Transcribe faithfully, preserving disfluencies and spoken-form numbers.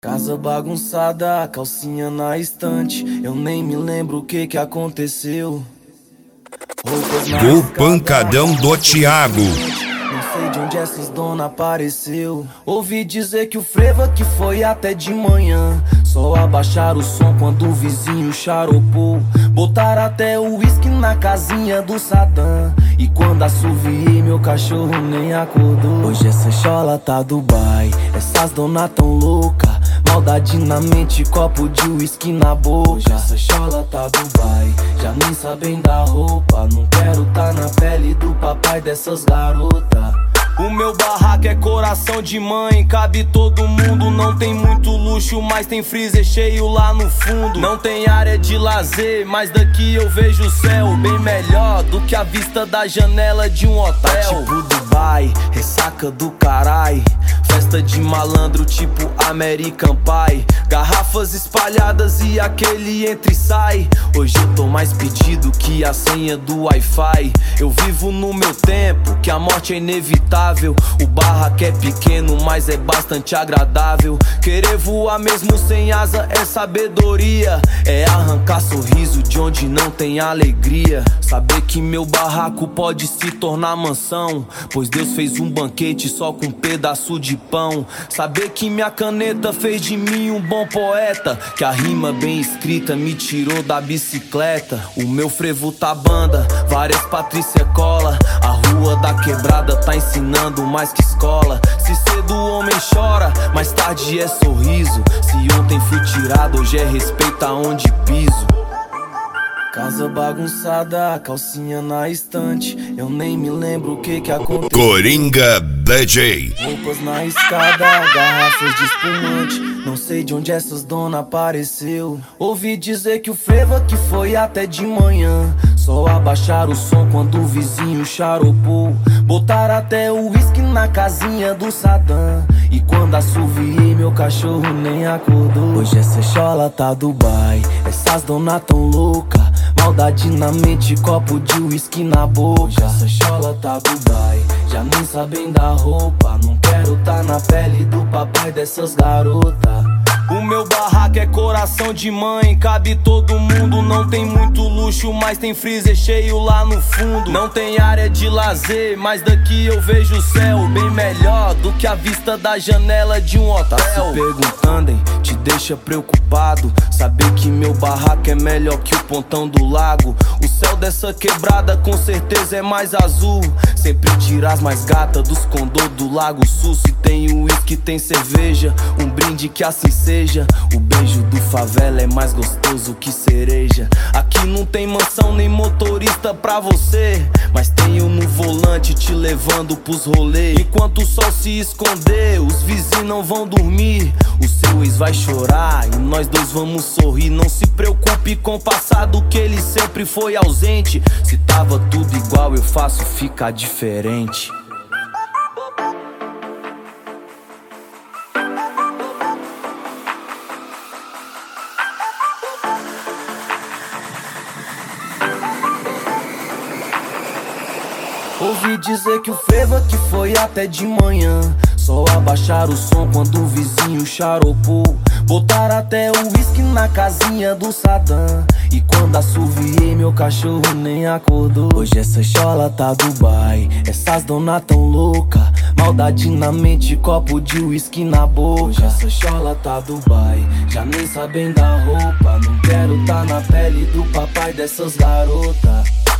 Casa bagunçada, calcinha na estante. Eu nem me lembro o que que aconteceu. Do pancadão do Thiago. Não sei de onde essas dona apareceu. Ouvi dizer que o frevo que foi até de manhã. Só abaixar o som quando o vizinho charopou. Botar até o uísque na casinha do Sadam. E quando assoviei, meu cachorro nem acordou. Hoje essa chola tá Dubai. Essas dona tão louca. Maldade na mente, copo de uísque na boca. Hoje essa chola tá Dubai. Já nem sabem da roupa. Não quero tá na pele do papai dessas garotas. O meu barraco é coração de mãe, cabe todo mundo. Não tem muito luxo, mas tem freezer cheio lá no fundo. Não tem área de lazer, mas daqui eu vejo o céu bem melhor do que a vista da janela de um hotel. Tá tipo Dubai, ressaca do carai. Festa de malandro tipo American Pie. Garrafas espalhadas e aquele entra e sai. Hoje eu tô mais pedido que a senha do Wi-Fi. Eu vivo no meu tempo, que a morte é inevitável. O barraco é pequeno, mas é bastante agradável. Querer voar mesmo sem asa é sabedoria. É arrancar sorriso de onde não tem alegria. Saber que meu barraco pode se tornar mansão, pois Deus fez um banquete só com um pedaço de pão. Saber que minha caneta fez de mim um bom poeta, que a rima bem escrita me tirou da bicicleta. O meu frevo tá banda, várias Patrícia cola. A rua da quebrada tá ensinando mais que escola. Se cedo o homem chora, mais tarde é sorriso. Se ontem fui tirado, hoje é respeito aonde piso. Casa bagunçada, calcinha na estante. Eu nem me lembro o que que aconteceu. Coringa D J. Roupas na escada, garrafas de espumante. Não sei de onde essas dona apareceu. Ouvi dizer que o frevo que foi até de manhã. Só abaixar o som quando o vizinho charopou. Botar até o uísque na casinha do Sadam. E quando assoviei, meu cachorro nem acordou. Hoje essa chola tá Dubai. Essas dona tão louca. Maldade na mente, copo de uísque na boca. Hoje essa chola tá Dubai. Já nem sabem da roupa. Não quero tá na pele do papai dessas garotas. O meu barraco é coração de mãe, cabe todo mundo. Não tem muito luxo, mas tem freezer cheio lá no fundo. Não tem área de lazer, mas daqui eu vejo o céu bem melhor do que a vista da janela de um hotel. Tá se perguntando, hein? Te deixa preocupado saber que meu barraco é melhor que o pontão do lago. O céu dessa quebrada com certeza é mais azul. Sempre tiras mais gata dos condô do Lago Sul. Se tem uísque, tem cerveja, um brinde que assim seja. O beijo do favela é mais gostoso que cereja. Aqui não tem mansão nem motorista pra você, mas tenho no volante te levando pros rolês. Enquanto o sol se esconder, os vizinhos não vão dormir. O seu ex vai chorar e nós dois vamos sorrir. Não se preocupe com o passado, que ele sempre foi ausente. Se tava tudo igual, eu faço ficar diferente. Ouvi dizer que o frevo que foi até de manhã. Só abaixar o som quando o vizinho charopou. Botar até o uísque na casinha do Sadam. E quando assoviei, meu cachorro nem acordou. Hoje essa chola tá Dubai. Essas dona tão louca. Maldade na mente, copo de uísque na boca. Hoje essa chola tá Dubai. Já nem sabem da roupa. Não quero tá na pele do papai dessas garotas.